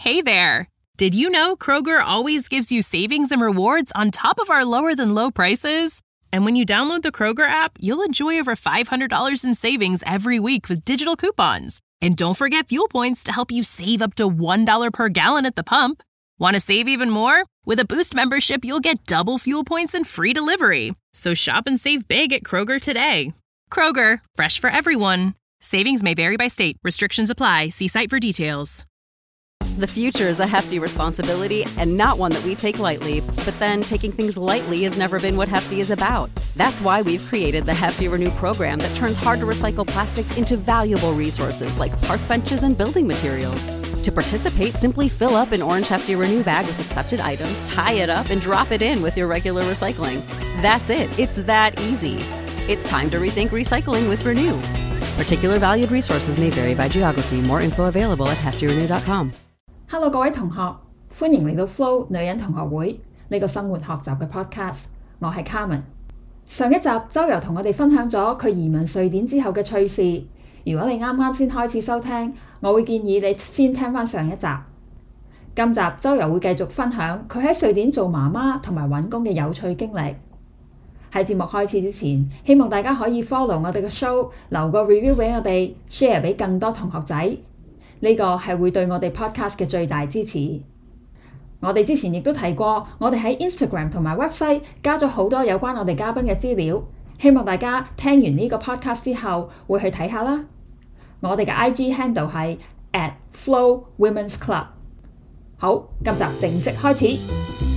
Hey there! Did you know Kroger always gives you savings and rewards on top of our lower-than-low prices? And when you download the Kroger app, you'll enjoy over $500 in savings every week with digital coupons. And don't forget fuel points to help you save up to $1 per gallon at the pump. Want to save even more? With a Boost membership, you'll get double fuel points and free delivery. So shop and save big at Kroger today. Kroger, fresh for everyone. Savings may vary by state. Restrictions apply. See site for details. The future is a hefty responsibility and not one that we take lightly. But then taking things lightly has never been what Hefty is about. That's why we've created the Hefty Renew program that turns hard-to-recycle plastics into valuable resources like park benches and building materials. To participate, simply fill up an orange Hefty Renew bag with accepted items, tie it up, and drop it in with your regular recycling. That's it. It's that easy. It's time to rethink recycling with Renew. Particular valued resources may vary by geography. More info available at heftyrenew.com. Hello 各位同學，歡迎嚟到 Flo 女人同學會呢個生活學習嘅 podcast， 我係 Carmen。上一集周游同我哋分享咗佢移民瑞典之後嘅趣事。如果你啱啱先開始收聽，我會建議你先聽返上一集。今集周游會繼續分享佢喺瑞典做媽媽同埋揾工嘅有趣經歷。喺節目開始之前，希望大家可以 follow 我哋嘅 show， 留個 review 俾我哋 ，share 俾更多同學仔。呢個係會對我哋 podcast 嘅最大支持。我哋之前亦都提過，我哋喺 Instagram 同埋 website 加咗好多有關我哋嘉賓嘅資料，希望大家聽完呢個 podcast 之後會去睇下啦。我哋嘅 IG handle 係 @FlowWomen'sClub。好，今集正式開始。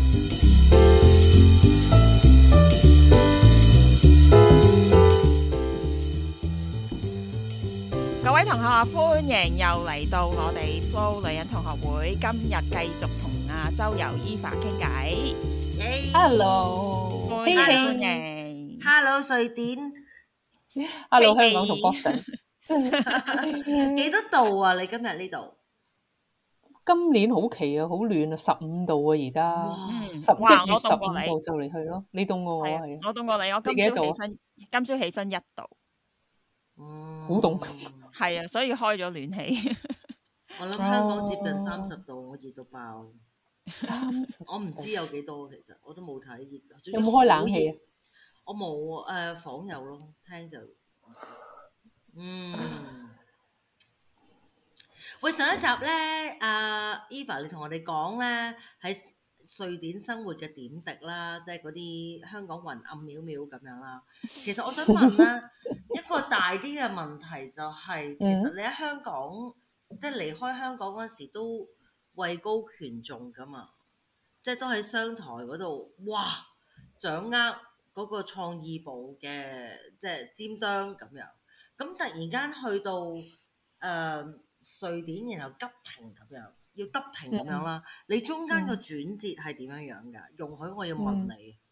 各位同學，歡迎又嚟到我哋 Flo 女人同學會。今日繼續同阿周游 Eva 傾偈。 Hello， 歡迎。 Hello 瑞典。 Hello 香港同 Boston。 幾多度啊？你今日呢度？ 今年好奇啊，好暖啊，15度啊而家。1月15度就嚟去咯。你凍過我係？ 我凍過你，我今朝起身1度。 好凍。 係啊，所以開咗暖氣。 我諗香港接近30度，我熱到爆。 30， 我唔知有幾多，其實我都冇睇熱。 有冇開冷氣啊？ 我冇房有咯，聽就喂，上一集咧，Eva 你同我哋講咧喺瑞典生活嘅點滴啦，即係嗰啲香港雲暗渺渺咁樣啦。其實我想問啦，一個大啲嘅問題就係，其實你喺香港，即係離開香港嗰陣時都位高權重噶嘛，即係都喺商台嗰度，哇，掌握嗰個創意部嘅即係尖端咁樣。咁突然間去到瑞典，然後急停咁樣。要急停咁樣啦，你中間個轉折係點樣樣㗎？容許我要問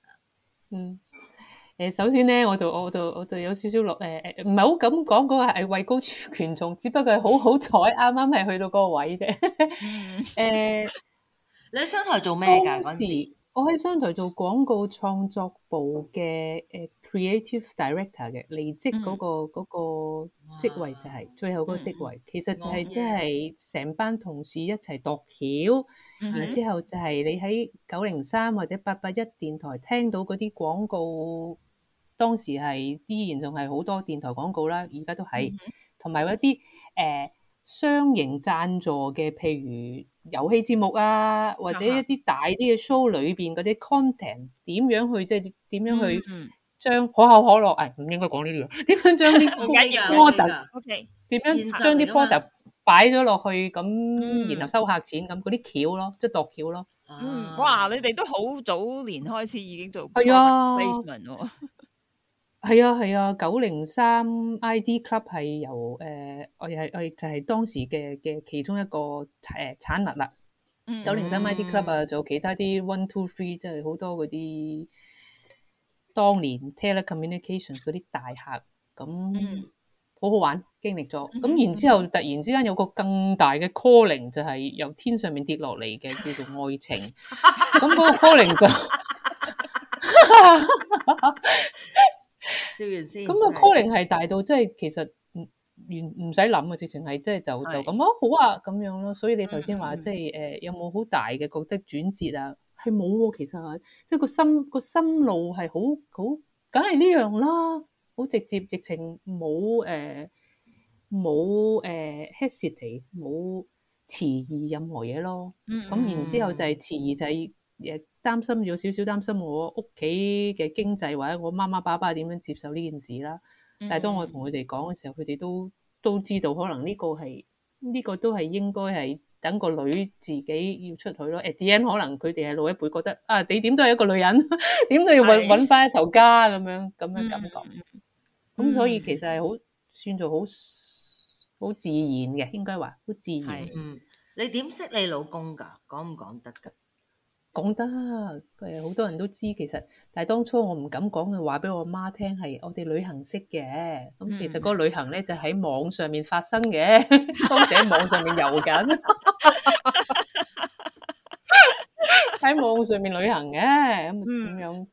你。首先咧，我就有少少唔係好敢講嗰個係位高權重，只不過係好彩啱啱係去到嗰個位啫。 你喺商台做咩㗎？嗰陣時我喺商台做廣告創作部嘅creative director 嘅，離職嗰個職位就係最後嗰個職位，其實就係即係成班同事一齊度橋，然之後就係你喺903或者881電台聽到嗰啲廣告，當時係依然仲係好多電台廣告啦，而家都係，同埋一啲商營贊助嘅，譬如遊戲節目啊，或者一啲大啲嘅 show 裏邊嗰啲 content 點樣去即係點樣去將可口可樂唔應該講呢啲嘢，點樣將啲 product 點樣將啲 product 擺咗落去咁，然後收客錢咁嗰啲橋咯，即係度橋咯。 哇！你哋都好早年開始已經做 product placement 喎。 係啊，903 ID Club 係由我就係當時嘅其中一個產物啦。903 ID Club 啊，仲有其他啲1、2、3，即係好多嗰啲當年 telecommunications 嗰啲大客，咁好好玩，經歷咗。咁然之後突然之間有個更大嘅 calling， 就係由天上面跌落嚟嘅，叫做愛情。咁嗰個 calling 就笑完先。 咁個 calling 係大到即係其實唔使諗啊，直情係即係就咁好啊咁樣咯。所以你頭先話即係有冇好大嘅覺得轉折啊？係冇喎，其實即係個心路係好，梗係呢樣啦，好直接，直情冇hesitate，冇遲疑任何嘢咯。咁然之後就係遲疑就係擔心咗少少，擔心我屋企嘅經濟或者我媽媽爸爸點樣接受呢件事啦。但係當我同佢哋講嘅時候，佢哋都知道可能呢個都係應該係等個女自己要出去咯。at the end 可能佢哋係老一輩覺得啊，你點都係一個女人，點都要搵翻一頭家咁樣感覺。咁所以其實係算做好自然嘅，應該話好自然。 你點識你老公㗎？講唔講得㗎？ 講得，好多人都知其實，但係當初我唔敢講嘅話俾我媽聽，係我哋旅行識嘅。咁其實嗰個旅行咧就喺網上面發生嘅，當時喺網上面遊緊，喺網上面旅行嘅。咁樣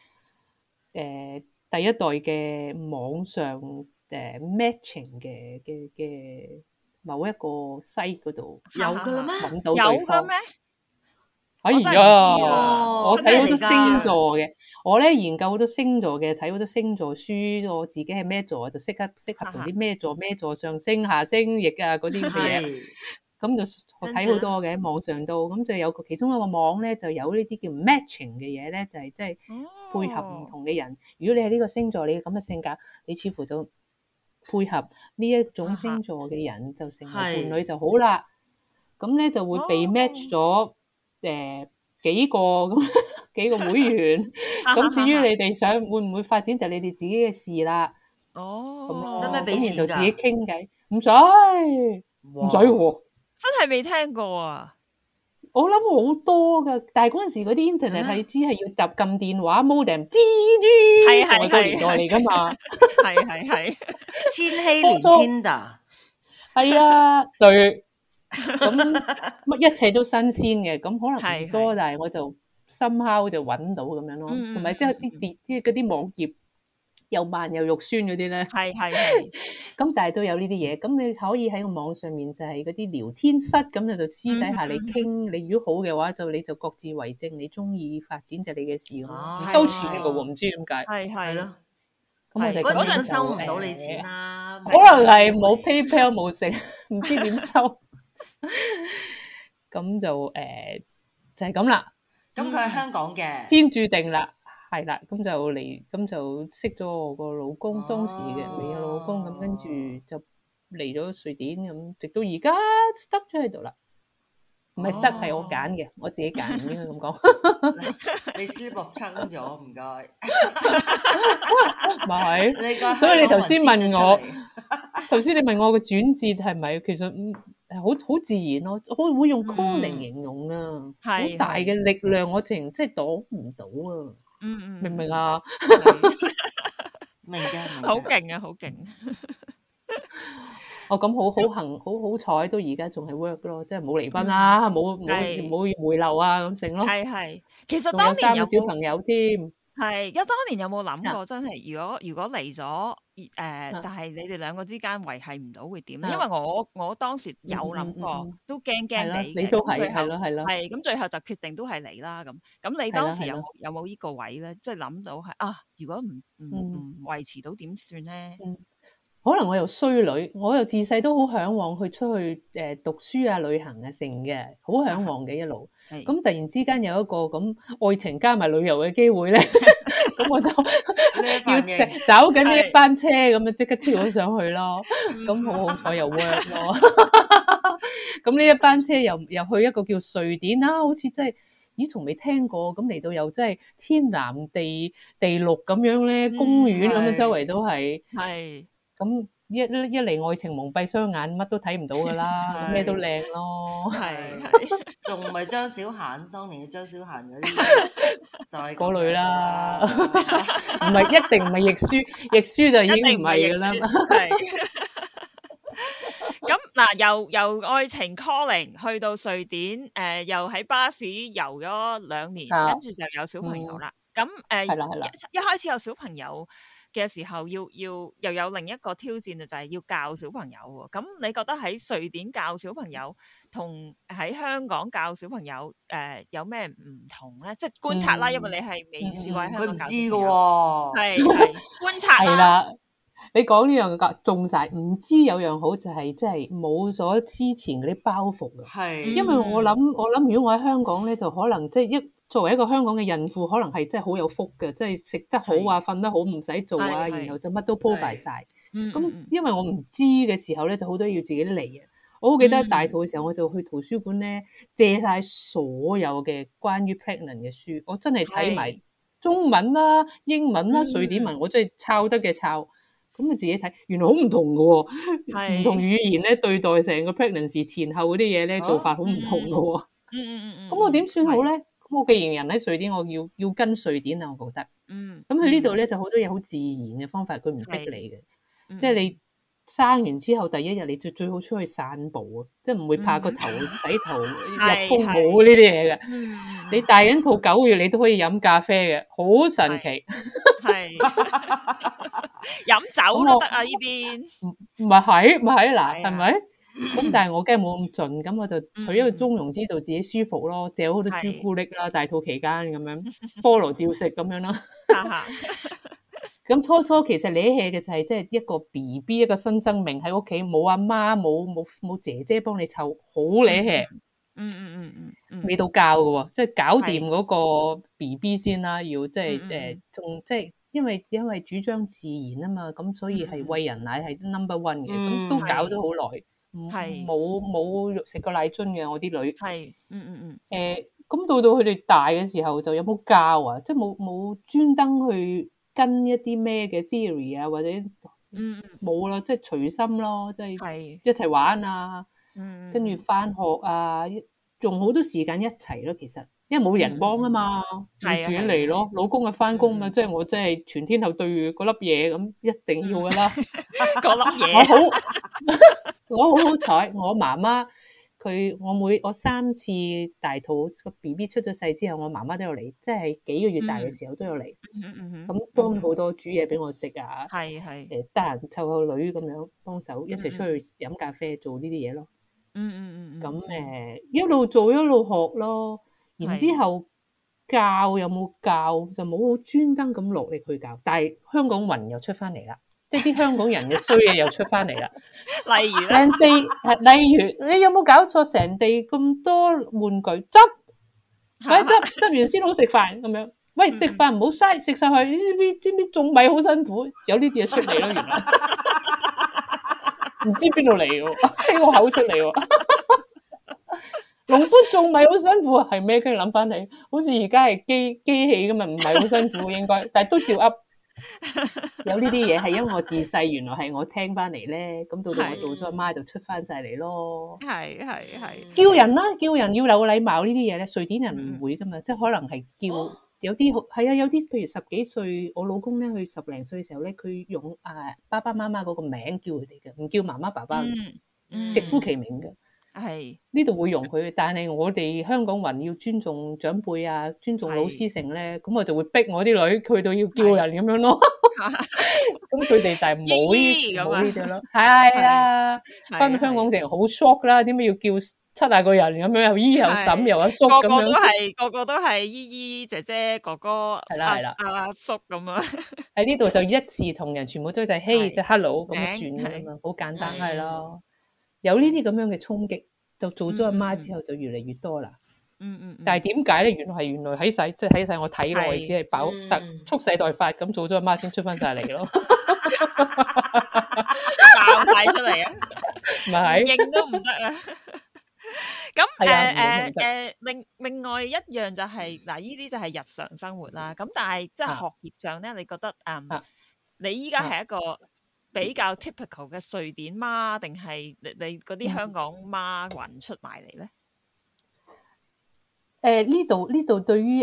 第一代嘅網上matching 嘅某一個 site 嗰度有㗎啦咩？ 揾到對方有嘅咩？ 哎呀，我睇好多星座嘅，我咧研究好多星座嘅，睇好多星座書，我自己係咩座就適合同啲咩座上升下升逆啊嗰啲嘅嘢，咁就我睇好多嘅喺網上度，咁就有其中一個網咧就有呢啲叫 matching 嘅嘢咧，就係即係配合唔同嘅人。如果你係呢個星座，你咁嘅性格，你似乎就配合呢一種星座嘅人就成為伴侶就好啦。咁咧就會被 match 咗。幾個會員，咁至於你哋會唔會發展就你哋自己嘅事啦。 咁使唔使俾錢㗎？ 就自己傾偈，唔使喎， 真係未聽過啊！ 我諗好多㗎，但係嗰陣時嗰啲 internet 係知係要撳電話 modem，係個年代嚟㗎嘛， 係千禧年 Tinder， 係啊，對。咁一切都新鮮嘅，咁可能唔多，但係我就somehow就揾到咁樣咯，同埋即係啲嗰啲網頁又慢又肉酸嗰啲咧， 係咁但係都有呢啲嘢，咁你可以喺個網上面就係嗰啲聊天室，咁就私底下你傾，你如果好嘅話你就各自為政，你中意發展就你嘅事咁，唔收錢㗎喎，唔知點解， 係咯， 咁我哋嗰陣收唔到你錢啦， 可能係冇 PayPal 冇成，唔知點收。咁就就係咁啦。 咁佢係香港嘅， 天注定啦，係啦。咁就識咗我個老公，當時嘅未有老公，咁跟住就嚟咗瑞典，咁直到而家 stuck 咗喺度啦。唔係 stuck 係我揀嘅，我自己揀，應該咁講。 你 slip of tongue 咗，唔該。 咪係，所以你頭先問我，頭先你問我個轉折係咪其實？好自然咯，我會用 calling 形容啊，好大嘅力量，我淨即係擋唔到啊，明唔明啊？ 明嘅， 好勁啊，好勁！ 咁好彩，到而家仲係 work 咯，即係冇離婚啦，冇回流啊咁成咯。 係，其實當年有3個小朋友添。 係，當年有冇諗過真係如果嚟咗但係你哋兩個之間維繫唔到會點？因為我當時有諗過，都驚你嘅。 你都係咯， 係咁，最後就決定都係你啦。咁你當時有冇呢個位咧？即係諗到係如果唔維持到點算咧？ 可能我又衰女，我又自細都好嚮往去出去讀書啊、旅行啊成嘅，好嚮往嘅一路。咁突然之間有一個咁愛情加埋旅遊嘅機會咧，咁我就要找緊呢一班車，咁就即刻跳咗上去咯。咁好彩又 work 咯。咁呢一班車又去一個叫瑞典啦，好似真係咦從未聽過。咁嚟到又真係天藍地綠咁樣咧，公園咁樣周圍都係。咁一嚟愛情蒙蔽雙眼，乜都睇唔到噶啦，咩都靚咯。 仲唔係張小嫻？當年嘅張小嫻嗰啲就係嗰類啦，唔係一定唔係亦舒就已經唔係噶啦。 咁嗱，由愛情 calling 去到瑞典，又喺巴士遊咗2年，跟住就有小朋友啦。咁一開始有小朋友。 嘅時候又有另一個挑戰就係要教小朋友喎。咁你覺得喺瑞典教小朋友同喺香港教小朋友有咩唔同咧？即係觀察啦，因為你係未試過喺香港教小朋友。佢唔知㗎喎，係觀察啦。係啦， 你講呢樣嘅中晒，唔知有樣好就係即係冇咗之前嗰啲包袱嘅。係，因為我諗，如果我喺香港咧，就可能即係作為一個香港嘅孕婦，可能係真係好有福嘅，即係食得好啊，瞓得好，唔使做啊，然後就乜都鋪排晒。咁因為我唔知嘅時候咧，就好多要自己嚟啊。我好記得大肚嘅時候，我就去圖書館咧借晒所有嘅關於 pregnant 嘅書，我真係睇埋中文啦、英文啦、瑞典文，我真係抄得嘅抄。咁你自己睇，原來好唔同嘅喎，唔同語言咧對待成個 pregnancy 前後嗰啲嘢咧做法好唔同嘅喎。咁我點算好咧？咁我既然人喺瑞典，我要跟瑞典啊，我覺得。咁佢呢度咧就好多嘢好自然嘅方法，佢唔逼你嘅。即係你生完之後第一日，你就最好出去散步啊，即係唔會怕個頭洗頭入風冇呢啲嘢嘅。你大緊肚9個月，你都可以飲咖啡嘅，好神奇。 係飲酒都得啊！呢邊咪係嗱，係咪？咁但係我梗係冇咁盡，咁我就取一個中庸之道，自己舒服咯，借好多朱古力啦，大肚期間咁樣，菠蘿照食咁樣啦。咁初其實你嘅就係即係一個 BB 一個新生命喺屋企，冇阿媽冇姐姐幫你湊，好你嘅。未到教嘅喎，即係搞掂嗰個 BB 先啦，要即係仲即係因為主張自然啊嘛，咁所以係餵人奶係 number one 嘅，咁都搞咗好耐。冇食過奶樽嘅我啲女，咁到佢哋大嘅時候就有冇教啊？即係冇專登去跟一啲咩嘅 theory 啊，或者冇啦，即係隨心咯，即係一齊玩啊，跟住返學啊，用好多時間一齊咯。其實因為冇人幫啊嘛，自己嚟咯。老公啊返工嘛，即係我真係全天候對住嗰粒嘢咁，一定要噶啦。 嗰粒嘢， 我好彩，我媽媽我3次大肚個 BB 出咗世之後，我媽媽都有嚟，即係幾個月大嘅時候都有嚟。咁幫好多煮嘢俾我食啊，得閒湊個女咁樣幫手，一齊出去飲咖啡做呢啲嘢咯。咁一路做一路學咯。然之後教有冇教就冇好專登咁落力去教，但係香港魂又出翻嚟啦。即係啲香港人嘅衰嘢又出翻嚟啦，例如你有冇搞錯？成地咁多玩具執，快執完先好食飯咁樣。喂，食飯唔好嘥，食晒去，知唔知種米好辛苦？有呢啲嘢出嚟咯，原來唔知邊度嚟嘅，喺我口出嚟喎。農夫種米好辛苦係咩？跟住諗翻起，好似而家係機器咁嘛，唔係好辛苦應該，但係都照噏。有呢啲嘢係因為我自細原來係我聽翻嚟咧，咁到我做咗阿媽就出翻晒嚟咯。係叫人啦，叫人要有禮貌呢啲嘢咧，瑞典人唔會噶嘛，即係可能係叫有啲係啊，有啲譬如10幾歲，我老公咧佢10零歲嘅時候咧，佢用爸爸媽媽嗰個名叫佢哋嘅，唔叫媽媽爸爸，直呼其名嘅。係呢度會容佢，但係我哋香港人要尊重長輩啊，尊重老師成咧，咁我就會逼我啲女去到要叫人咁樣咯。咁佢哋就係冇呢啲咯。係啊，翻香港成好 shock 啦，點解要叫70個人咁樣，又姨又嬸又阿叔咁樣？ 個個都係姨姨姐姐哥哥阿叔咁樣。 喺呢度就一視同仁，全部都就係嘿，即係 hello 咁算噶嘛，好簡單係咯。有呢啲咁樣嘅衝擊，就做咗阿媽之後就越嚟越多啦。但係點解咧？原來喺晒我睇落，只係蓄勢待發咁做咗阿媽先出翻晒嚟咯。 爆晒出嚟啊！ 唔係認都唔得啊！咁另外一樣就係嗱，呢啲就係日常生活啦。咁但係即係學業上咧，你覺得你依家係一個比較 typical 嘅瑞典媽，定係你嗰啲香港媽混出埋嚟咧？ 呢度對於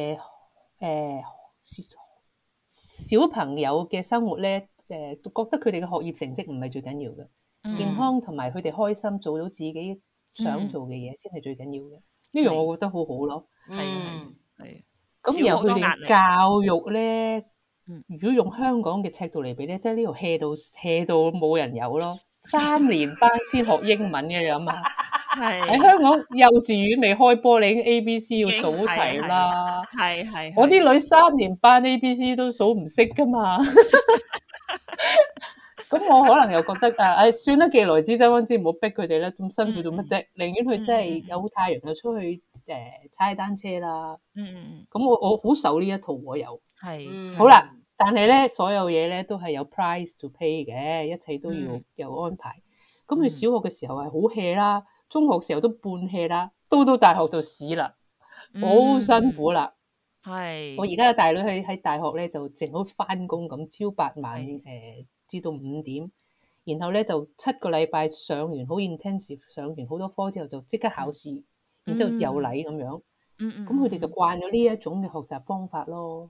小朋友嘅生活咧，覺得佢哋嘅學業成績唔係最緊要嘅，健康同埋佢哋開心做到自己想做嘅嘢先係最緊要嘅。呢樣我覺得好好咯。係。咁然後佢哋教育咧。 如果用香港嘅尺度嚟比咧，即係呢度 hea 到冇人有咯。3年班先學英文嘅咁啊！喺香港幼稚園未開波，你已經 ABC 要數題啦。 係我啲女3年班 ABC 都數唔識噶嘛。咁我可能又覺得算啦，既來之則安之，唔好逼佢哋啦，咁辛苦做乜啫？寧願佢真係有太陽就出去踩下單車啦。咁我好受呢一套我有。好啦，但係咧所有嘢咧都係有 price to pay 嘅，一切都要有安排。咁佢小學嘅時候係好 hea 啦，中學時候都半 hea 啦，到大學就屎啦，好辛苦啦。我而家嘅大女喺大學咧就淨好翻工咁，朝8晚至到5點，然後咧就7個禮拜上完好 intensive， 上完好多科之後就即刻考試，然之後有禮咁樣。咁佢哋就慣咗呢一種嘅學習方法咯。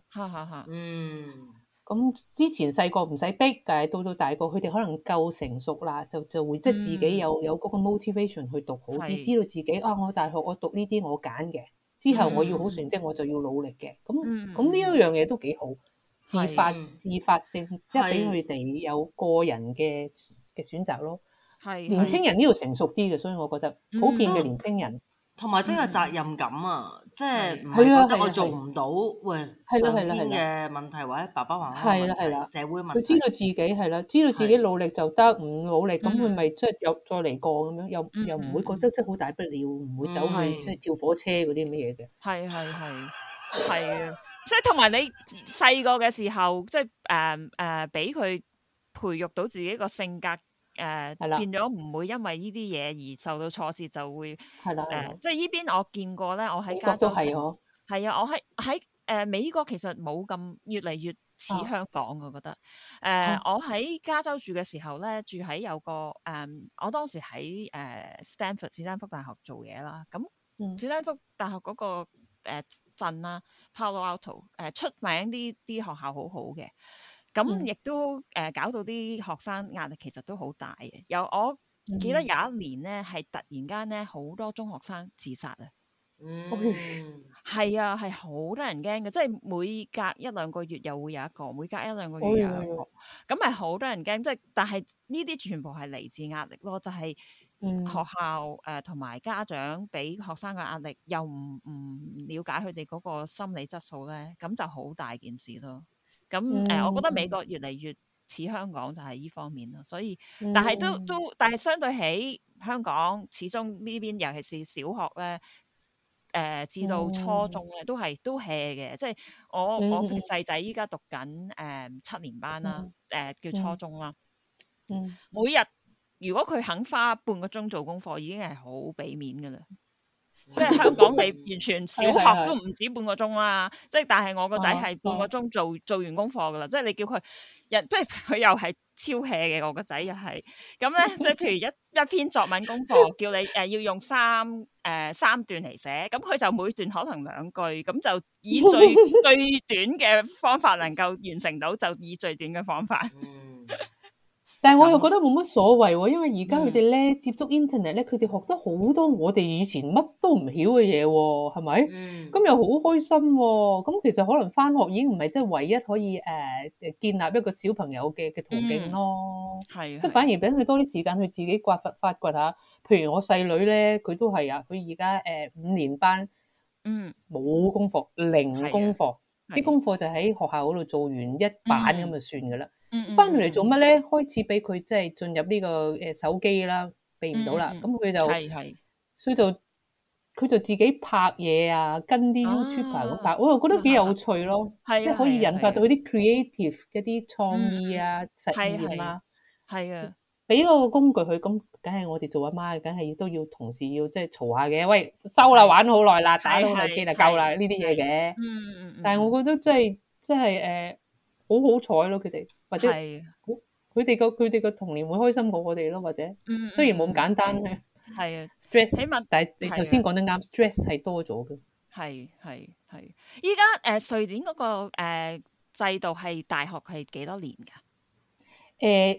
咁之前細個唔使逼，但係到大個佢哋可能夠成熟啦，就會即係自己有嗰個 motivation 去讀好啲，知道自己我大學我讀呢啲我揀嘅，之後我要好成績我就要努力嘅。咁呢一樣嘢都幾好，自發性，即係俾佢哋有個人嘅選擇咯。年青人呢度成熟啲嘅，所以我覺得普遍嘅年青人。 同埋都有責任感啊，即係唔係覺得我做唔到，喂，上天嘅問題或者爸爸媽媽問題、社會問題， 佢知道自己知道自己努力就得，唔努力咁佢咪即係又再嚟過咁樣，又唔會覺得即係好大不了，唔會走去即係跳火車嗰啲咁嘅嘢嘅。 係啊，即係同埋你細個嘅時候，即係俾佢培育到自己個性格。變咗唔會因為呢啲嘢而受到挫折，就會即係呢邊我見過咧，我喺加州係啊，我喺美國其實冇咁越嚟越似香港，我覺得我喺加州住嘅時候咧，住喺有個我當時喺史丹福大學做嘢啦，咁史丹福大學嗰個鎮啦 Palo Alto 出名啲學校好好嘅。咁亦都搞到啲學生壓力其實都好大嘅。我記得有一年咧，係突然間咧好多中學生自殺啊！係啊，係好多人驚嘅，即係每隔1-2個月又會有一個，每隔1-2個月又有一個，咁係好多人驚。即係但係呢啲全部係嚟自壓力咯，就係學校同埋家長俾學生嘅壓力，又唔了解佢哋嗰個心理質素咧，咁就好大件事咯。咁我覺得美國越嚟越似香港，就係呢方面咯。所以，但係但係相對起香港，始終呢邊尤其是小學咧，至到初中咧，都 hea 嘅。即係我細仔依家讀緊7年班啦，叫初中啦。每日如果佢肯花半個鐘做功課，已經係好俾面噶啦。即係香港，你完全小學都唔止半個鐘啦。即係但係我個仔係半個鐘做完功課噶啦。即係你叫佢不如佢又係超 hea 嘅。我個仔又係咁咧。即係譬如一篇作文功課，叫你要用3段嚟寫，咁佢就每段可能2句，咁就以最短嘅方法能夠完成到，就以最短嘅方法。 但係我又覺得冇乜所謂喎，因為而家佢哋咧接觸 internet 咧，佢哋學得好多我哋以前乜都唔曉嘅嘢喎，係咪？咁又好開心喎。咁其實可能返學已經唔係即係唯一可以建立一個小朋友嘅途徑咯。係，即係反而俾佢多啲時間去自己發掘下。譬如我細女咧，佢都係啊，佢而家5年班，冇功課，0功課，啲功課就喺學校嗰度做完一版咁就算㗎啦。翻嚟做乜咧？開始俾佢即係進入呢個手機啦，避唔到啦。咁佢就所以佢就自己拍嘢啊，跟啲 YouTuber 咁拍，我又覺得幾有趣咯。即係可以引發到啲 creative 嘅啲創意啊、實驗啊。係啊，俾個工具佢，咁梗係我哋做阿媽嘅，梗係都要同時要即係嘈下嘅。喂，收啦，玩好耐啦，打到台機啦，夠啦，呢啲嘢嘅。但係我覺得即係好好彩咯，佢哋。或者佢哋個童年會開心過我哋咯，或者雖然冇咁簡單嘅，係啊 stress， 起碼但係你頭先講得啱 ，stress 係多咗嘅。係，依家瑞典嗰個制度係大學係幾多年㗎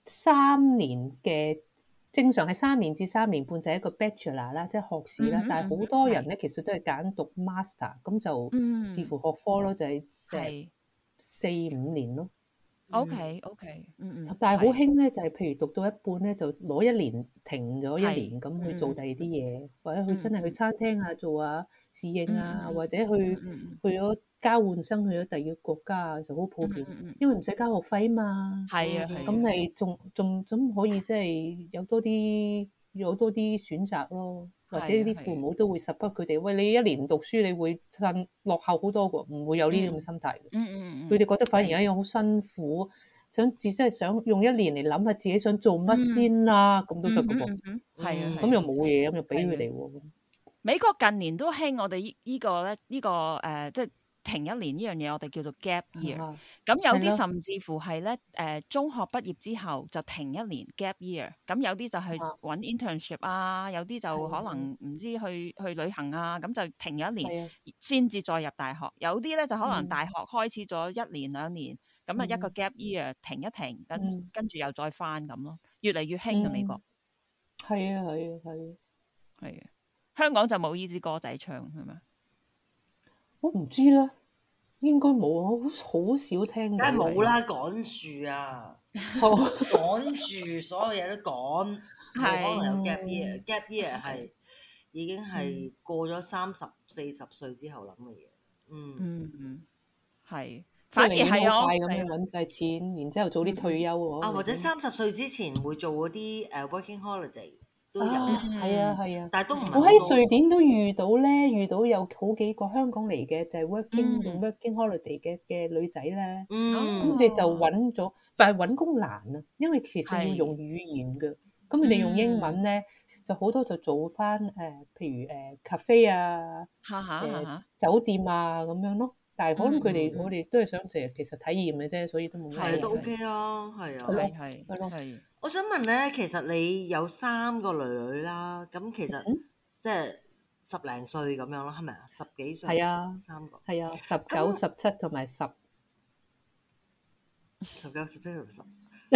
？3年嘅，正常係3年至3年半就係一個 bachelor 啦，即係學士啦。但係好多人咧其實都係揀讀 master，咁就視乎學科咯，就係 4-5年咯。 OK， 但係好興咧，就係譬如讀到一半咧，就攞1年停咗1年咁去做第二啲嘢，或者去真係去餐廳啊做下侍應啊，或者去咗交換生去咗第二個國家啊，就好普遍，因為唔使交學費啊嘛。 係啊， 咁你仲可以即係有多啲選擇咯，或者啲父母都會 support 佢哋。喂，你1年讀書，你會落後好多㗎，唔會有呢啲咁嘅心態。佢哋覺得反而一樣好辛苦，即係想用1年嚟諗下自己想做乜先啦，咁都得㗎噃。 係啊， 咁又冇嘢，咁又俾佢哋喎。 美國近年都興我哋呢個咧，即係停1年呢樣嘢，我哋叫做 gap year。咁有啲甚至乎係咧，中學畢業之後就停1年 gap year。咁有啲就去揾 internship 啊，有啲就可能唔知去旅行啊，咁就停咗1年先至再入大學。有啲咧就可能大學開始咗1年2年，咁啊一個 gap year 停一停，跟住又再翻咁咯，越嚟越興啊美國。 係啊。 香港就冇呢支歌仔唱係咪？ 我唔知啦，應該冇，我好少聽。 梗係冇啦，趕住啊，趕住所有嘢都趕，冇可能有 gap year。gap year 係已經係過咗30-40歲之後諗嘅嘢。 係，反而係好快咁樣揾晒錢，然之後早啲退休喎。 或者30歲之前會做嗰啲working holiday。都有係啊， 但係都唔係。 我喺瑞典都遇到有好幾個香港嚟嘅，就係 working holiday 嘅女仔咧。咁佢哋就揾咗，但係揾工難啊，因為其實要用語言嘅。咁佢哋用英文咧，就好多就做翻譬如cafe 啊，酒店啊咁樣咯。但係可能我哋都係想其實體驗嘅啫，所以都冇乜。 係都 OK 啊，係。我想問咧，其實你有3個女啦，咁其實即係10零歲咁樣咯，係咪啊？10幾歲？ 係啊 ，3個。 係啊，19、17同埋10。 19、17同10。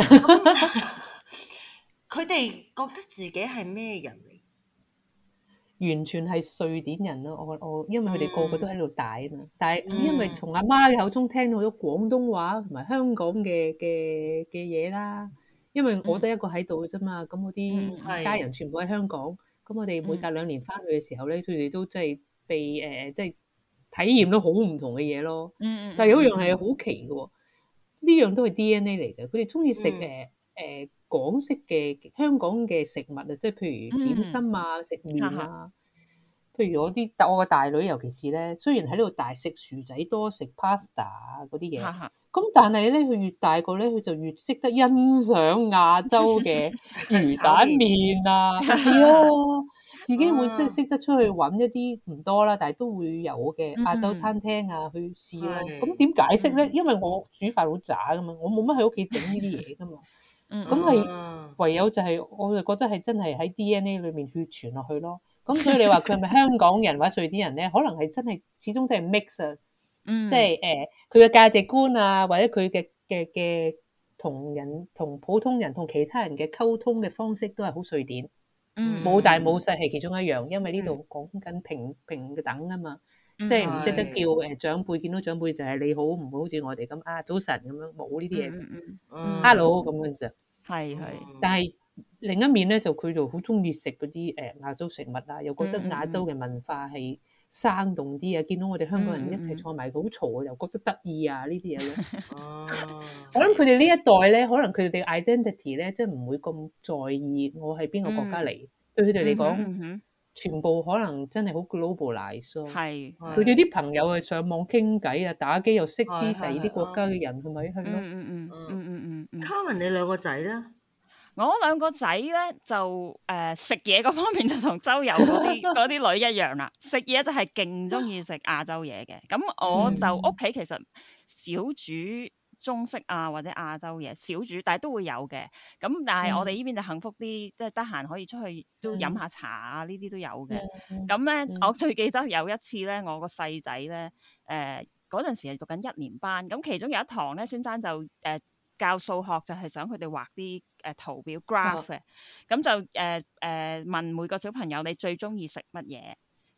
佢哋覺得自己係咩人嚟？ 完全係瑞典人咯，我因為佢哋個個都喺度大啊嘛，但係因為從阿媽嘅口中聽到好多廣東話同埋香港嘅嘢啦。因為我得一個喺度嘅啫嘛，咁我啲家人全部喺香港，咁我哋每隔2年翻去嘅時候咧，佢哋都真係被即係體驗到好唔同嘅嘢咯。但係有一樣係好奇嘅喎，呢樣都係 DNA 嚟嘅。佢哋中意食港式嘅香港嘅食物啊，即係譬如點心啊、食麵啊。譬如我個大女，尤其是咧，雖然喺呢度大食薯仔多，食 pasta 嗰啲嘢，咁但係咧，佢越大個咧，佢就越識得欣賞亞洲嘅魚蛋麵啊，係啊，自己會即係識得出去揾一啲唔多啦，但係都會有嘅亞洲餐廳啊去試咯。咁點解釋咧？因為我煮飯好渣噶嘛，我冇乜喺屋企整呢啲嘢噶嘛。咁係唯有就係，我就覺得係真係喺 DNA 裏面血傳落去咯。咁所以你話佢係咪香港人或者瑞典人咧？可能係真係始終都係 mix 啊，即係佢嘅價值觀啊，或者佢嘅同普通人同其他人嘅溝通嘅方式都係好瑞典。冇大冇細係其中一樣，因為呢度講緊平等啊嘛，即係唔識得叫長輩見到長輩就係你好，唔會好似我哋咁早晨咁樣，冇呢啲嘢。Hello 咁嘅時候係，但係。另一面咧，就佢就好中意食嗰啲亞洲食物啊，又覺得亞洲嘅文化係生動啲啊，見到我哋香港人一齊坐埋好嘈啊，又覺得得意啊呢啲嘢咯。我諗佢哋呢一代咧，可能佢哋嘅 identity 咧，即係唔會咁在意我係邊個國家嚟。對佢哋嚟講，全部可能真係好 globalize 咯。係，佢哋啲朋友係上網傾偈啊，打機又識啲第二啲國家嘅人，係咪係咯 ？Carmen，你2個仔咧？ 我2個仔咧就食嘢嗰方面就同周遊嗰啲女一樣啦，食嘢就係勁中意食亞洲嘢嘅。咁我就屋企其實少煮中式啊或者亞洲嘢，少煮，但係都會有嘅。咁但係我哋呢邊就幸福啲，即係得閒可以出去都飲下茶啊，呢啲都有嘅。咁咧我最記得有一次咧，我個細仔咧嗰陣時係讀緊1年班，咁其中有一堂咧，先生就教數學，就係想佢哋畫啲圖表 graph 嘅，咁就問每個小朋友你最中意食乜嘢，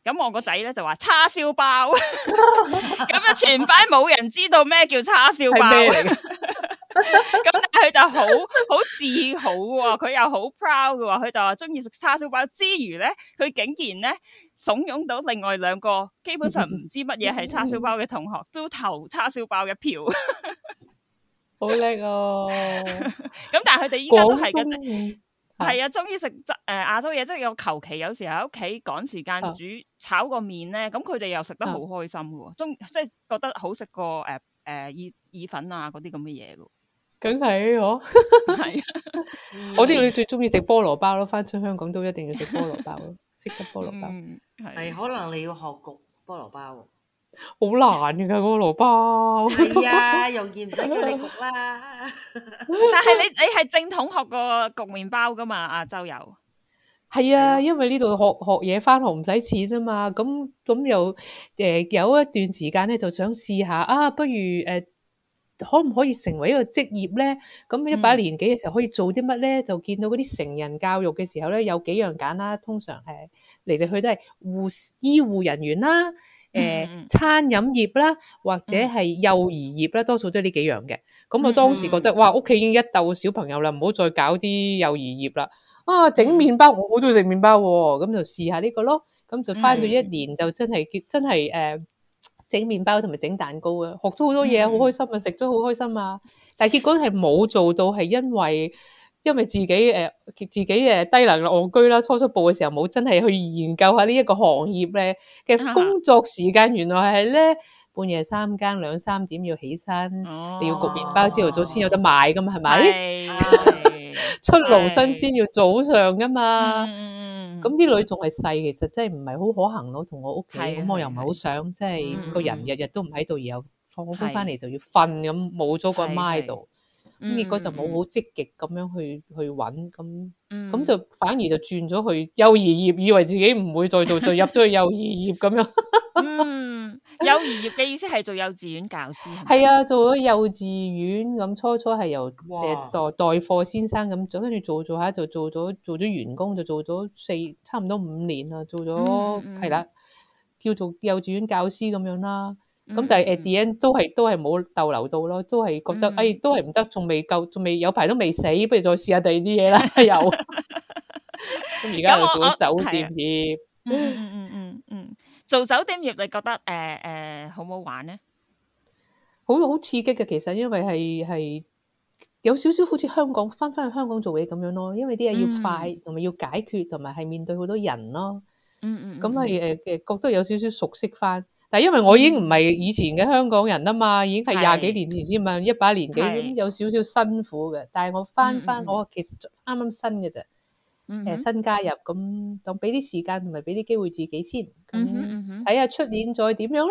咁我個仔咧就話叉燒包，咁啊全班冇人知道咩叫叉燒包嚟嘅。咁但係佢就好自豪喎，佢又好 proud 嘅喎，佢就話中意食叉燒包之餘咧，佢竟然咧慫恿到另外2個基本上唔知乜嘢係叉燒包嘅同學都投叉燒包一票。 好叻啊！ 咁但係佢哋依家都係嘅。係啊，中意食亞洲嘢，即係有求其有時喺屋企趕時間煮炒個麵咧，咁佢哋又食得好開心嘅喎，即係覺得好食過意粉啊嗰啲咁嘅嘢嘅。 梗係我係啊， 我啲女最中意食菠蘿包咯，翻出香港都一定要食菠蘿包咯，識得菠蘿包。 係可能你要學焗菠蘿包喎。 好難㗎菠蘿包。 係啊，容易唔使叫你焗啦。 但係你係正統學過焗麵包㗎嘛？阿周游係啊，因為呢度學嘢翻學唔使錢啊嘛，咁又有一段時間咧就想試下啊，不如可唔可以成為一個職業咧？咁一把年紀嘅時候可以做啲乜咧？就見到嗰啲成人教育嘅時候咧，有幾樣揀啦，通常嚟嚟去都係醫護人員啦。餐飲業啦，或者係幼兒業啦，多數都係呢幾樣嘅。咁我當時覺得，哇，屋企已經一竇小朋友啦，唔好再搞啲幼兒業啦。啊，整麵包，我好中意食麵包喎，咁就試下呢個咯。咁就翻到1年就真係整麵包同埋整蛋糕啊，學咗好多嘢，好開心啊，食咗好開心啊。但係結果係冇做到，係因為自己低能戇居啦，初步嘅時候冇真係去研究下呢一個行業咧嘅工作時間，原來係咧半夜3更2-3點要起身，你要焗麵包，朝頭早先有得買噶嘛，係咪？出爐新鮮要早上噶嘛。咁啲女仲係細，其實真係唔係好可行咯，同我屋企。咁我又唔係好想，即係個人日日都唔喺度，然後放工翻嚟就要瞓，咁冇咗個阿媽喺度。咁結果就冇好積極咁樣去揾，咁就反而就轉咗去幼兒業，以為自己唔會再做，就入咗去幼兒業咁樣。 幼兒業嘅意思係做幼稚園教師？ 係啊，做咗幼稚園，咁初係由代課先生咁，跟住做下就做咗員工，就做咗差唔多5年啦，做咗係啦，叫做幼稚園教師咁樣啦。咁但係 at the end 都係冇逗留到咯，都係覺得都係唔得，仲未夠，仲未有排都未死，不如再試下第二啲嘢啦。又咁而家又做酒店業。 做酒店業你覺得好唔好玩咧？ 好刺激嘅，其實因為係有少少好似香港翻去香港做嘢咁樣咯，因為啲嘢要快，同埋要解決，同埋係面對好多人咯。咁係覺得有少少熟悉翻。但係因為我已經唔係以前嘅香港人啦嘛，已經係20幾年前先嘛，一把年紀咁有少少辛苦嘅。但係我翻我其實啱啱新嘅啫，新加入，咁當俾啲時間同埋俾啲機會自己先，咁睇下出年再點樣啦。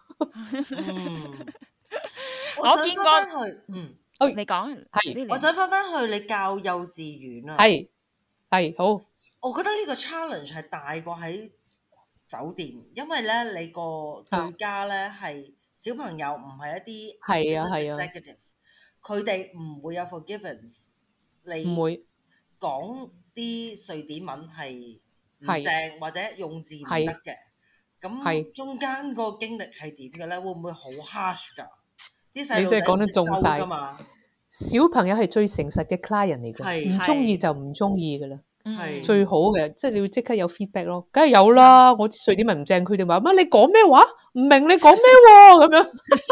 我見過，你講係， 我想翻去你教幼稚園啊， 係好。 我覺得呢個 challenge 係大過喺酒店，因為咧你個對家咧係小朋友，唔係一啲 executive，佢哋唔會有 forgiveness， 你唔會講啲瑞典文係唔正或者用字唔得嘅，咁中間個經歷係點嘅咧？會唔會好 harsh 㗎？啲細路仔講得中晒㗎嘛？ 小朋友係最誠實嘅 client 嚟嘅，唔中意就唔中意㗎啦。係最好嘅，即係你要即刻有 feedback 咯，梗係有啦。我啲瑞典文唔正，佢哋話乜你講咩話？唔明你講咩喎？咁樣，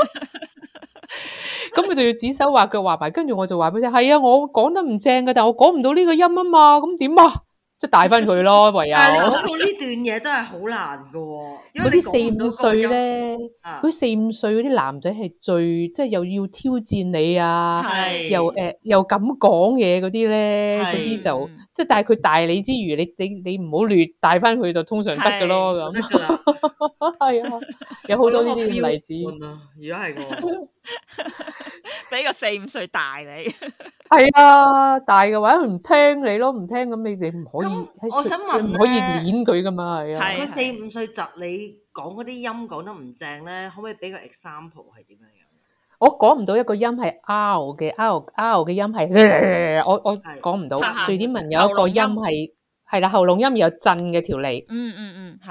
咁佢就要指手畫腳話埋，跟住我就話俾你聽，係啊，我講得唔正嘅，但係我講唔到呢個音啊嘛，咁點啊？即係帶翻佢咯，唯有。 但係你講到呢段嘢都係好難㗎喎，因為你嗰啲4-5歲咧，嗰啲4-5歲嗰啲男仔係最即係又要挑戰你啊，又咁講嘢嗰啲咧，嗰啲就即係但係佢大你之餘，你唔好亂帶翻佢就通常得㗎咯咁。得㗎啦，係啊，有好多呢啲例子。 如果係我， 俾個4-5歲大你。 係啊，大嘅話佢唔聽你咯，唔聽咁你唔可以。 我想問唔可以攆佢噶嘛，係啊。 佢4-5歲窒你講嗰啲音講得唔正咧，可唔可以俾個 example 係點樣樣？ 我講唔到一個音係 R 嘅 R 嘅音係，我講唔到。瑞典文有一個音係啦，喉嚨音有震嘅條脷。 係。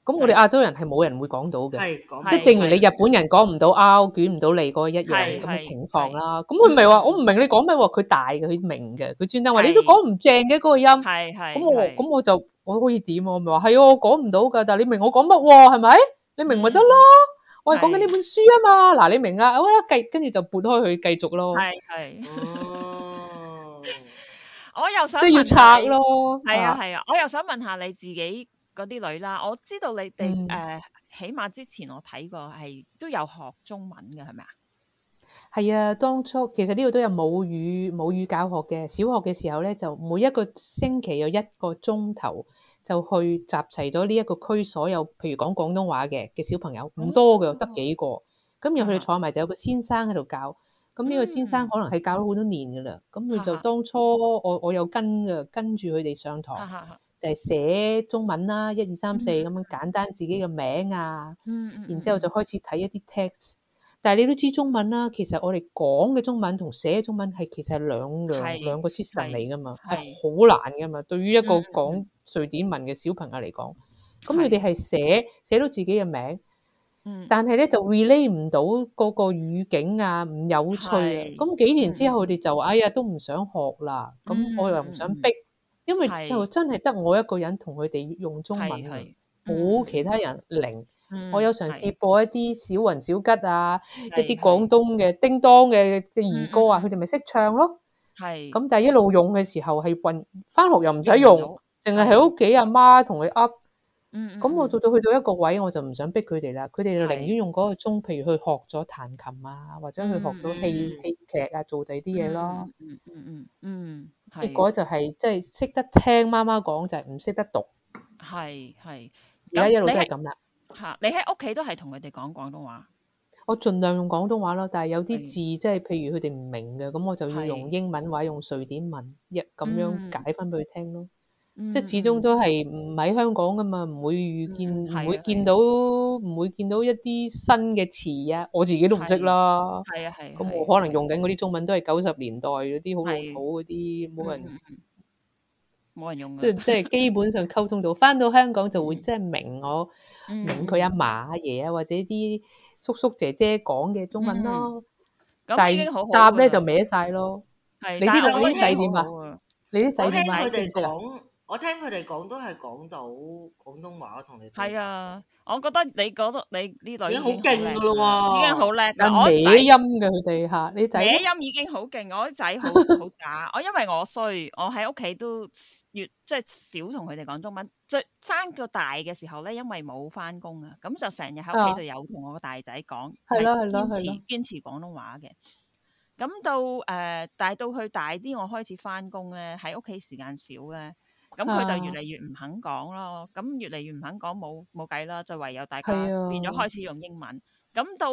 咁我哋亞洲人係冇人會講到嘅， 係講即係正如你日本人講唔到拗捲唔到脷嗰一樣係咁嘅情況係啦。咁佢咪話我唔明你講咩喎？佢大嘅，佢明嘅，佢專登話你都講唔正嘅嗰個音。 係係。 咁我可以點啊？我咪話係我講唔到㗎，但係你明我講乜喎？係咪？你明咪得咯？我係講緊呢本書啊嘛。嗱，你明啊？好啦，跟住就撥開佢繼續咯。 係。 哦， 我又想即係要問下你拆咯。 係啊係啊，我又想問下你自己嗰啲女啦。我知道你哋起碼之前我睇過係都有學中文嘅，係咪啊？ 係啊，當初其實呢度都有母語教學嘅。小學嘅時候咧，就每一個星期有1個鐘頭就去集齊咗呢一個區所有，譬如講廣東話嘅小朋友，唔多嘅，得幾個。咁然後佢哋坐埋就有個先生喺度教。咁呢個先生可能係教咗好多年㗎啦。咁佢就當初我有跟住佢哋上堂，就係寫中文啦，1、2、3、4咁樣簡單自己嘅名啊。然之後就開始睇一啲 text。但係你都知中文啦，其實我哋講嘅中文同寫嘅中文係其實係兩個 system 嚟噶嘛，係好難噶嘛。對於一個講瑞典文嘅小朋友嚟講，咁佢哋係寫到自己嘅名，但係咧就 relate 唔到嗰個語境啊，唔有趣啊。咁幾年之後佢哋就哎呀都唔想學啦。咁我又唔想逼，因為就真係得我一個人同佢哋用中文啊，冇其他人零。我有嘗試播一啲小雲小吉啊，一啲廣東嘅叮當嘅兒歌啊，佢哋咪識唱咯。咁但係一路用嘅時候係返學又唔使用，淨係喺屋企阿媽同佢噏。咁我去到一個位，我就唔想逼佢哋啦。佢哋就寧願用嗰個鐘，譬如去學咗彈琴啊，或者去學咗戲劇啊，做第啲嘢咯。結果就係即係識得聽媽媽講，就係唔識得讀。 係。 而家一路都係咁啦。 你喺屋企都係同佢哋講廣東話？ 我盡量用廣東話咯，但係有啲字即係譬如佢哋唔明嘅，咁我就要用英文或者用瑞典文咁樣解翻俾佢聽咯。即係始終都係唔喺香港噶嘛，唔會見到一啲新嘅詞啊，我自己都唔識啦。咁我可能用緊嗰啲中文都係90年代嗰啲好老土嗰啲，冇人用。即係基本上溝通到，翻到香港就會即係明佢阿嫲阿爺啊，或者啲叔叔姐姐講嘅中文咯。但係答咧就歪晒咯。你啲仔點啊？你啲仔點啊？ 我聽佢哋講都係講到廣東話同你。 係啊，我覺得你呢女已經好勁噶咯喎， 已經好叻。 我歪音嘅佢哋嚇，你仔歪音已經好勁，我啲仔好假。因為我衰，我喺屋企都即係少同佢哋講中文。生到大嘅時候咧，因為冇翻工啊，咁就成日喺屋企就有同我個大仔講，堅持廣東話嘅。咁但係到佢大啲，我開始翻工咧，喺屋企時間少咧。咁佢就越嚟越唔肯講咯，咁越嚟越唔肯講，冇計啦，就唯有大家變咗開始用英文。咁到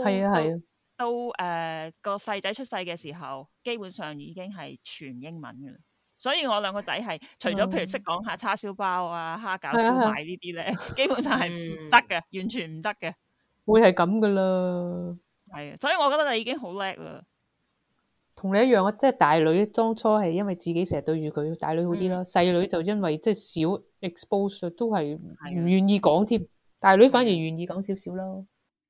個細仔出世嘅時候，基本上已經係全英文嘅啦。所以我兩個仔係除咗譬如識講下叉燒包啊、蝦餃、燒賣呢啲咧，基本上係唔得嘅，完全唔得嘅。 會係咁噶啦。 係啊，所以我覺得你已經好叻啦。 同你一樣啊，即係大女當初係因為自己成日對住佢，大女好啲咯。細女就因為即係少 exposure 都係唔願意講添，大女反而願意講少少咯。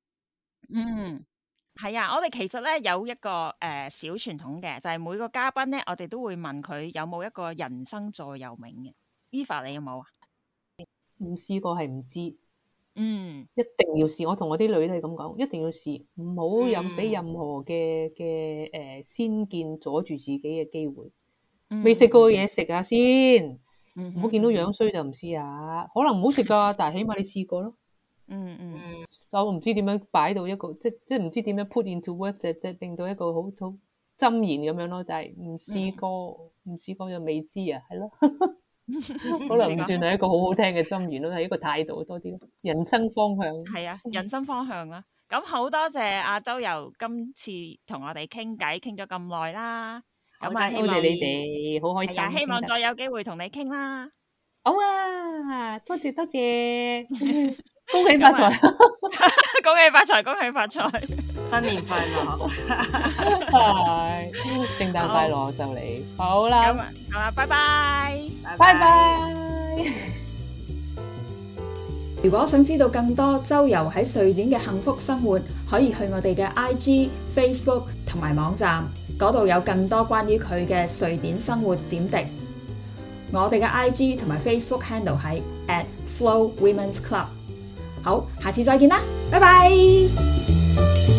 係啊，我哋其實咧有一個小傳統嘅，就係每個嘉賓咧，我哋都會問佢有冇一個人生座右銘嘅。Eva 你有冇啊？ 唔試過係唔知。一定要試，我同我啲女都係咁講，一定要試，唔好俾任何嘅先見阻住自己嘅機會。未食過嘢食下先，唔好見到樣衰就唔試下，可能唔好食噶，但係起碼你試過咯。我唔知點樣擺到一個，即係唔知點樣 put into words，即係令到一個好箴言咁樣咯。但係唔試過就未知啊，係咯。可能唔算係一個好好聽嘅箴言咯，係一個態度多啲咯，人生方向。 係啊，人生方向啦。咁好多謝阿周游今次同我哋傾偈，傾咗咁耐啦。咁啊， 多謝你哋，好開心。 希望再有機會同你傾啦。 好啊，多謝，恭喜發財， 恭喜發財，恭喜發財， 新年快樂， 係聖誕快樂就嚟，好啦， 好啦，拜拜， 拜拜。 如果想知道更多周遊喺瑞典嘅幸福生活，可以去我哋嘅 IG、Facebook 同埋網站，嗰度有更多關於佢嘅瑞典生活點滴。我哋嘅 IG 同埋 Facebook handle 係 @FlowWomen's Club。好，下次再見啦，拜拜。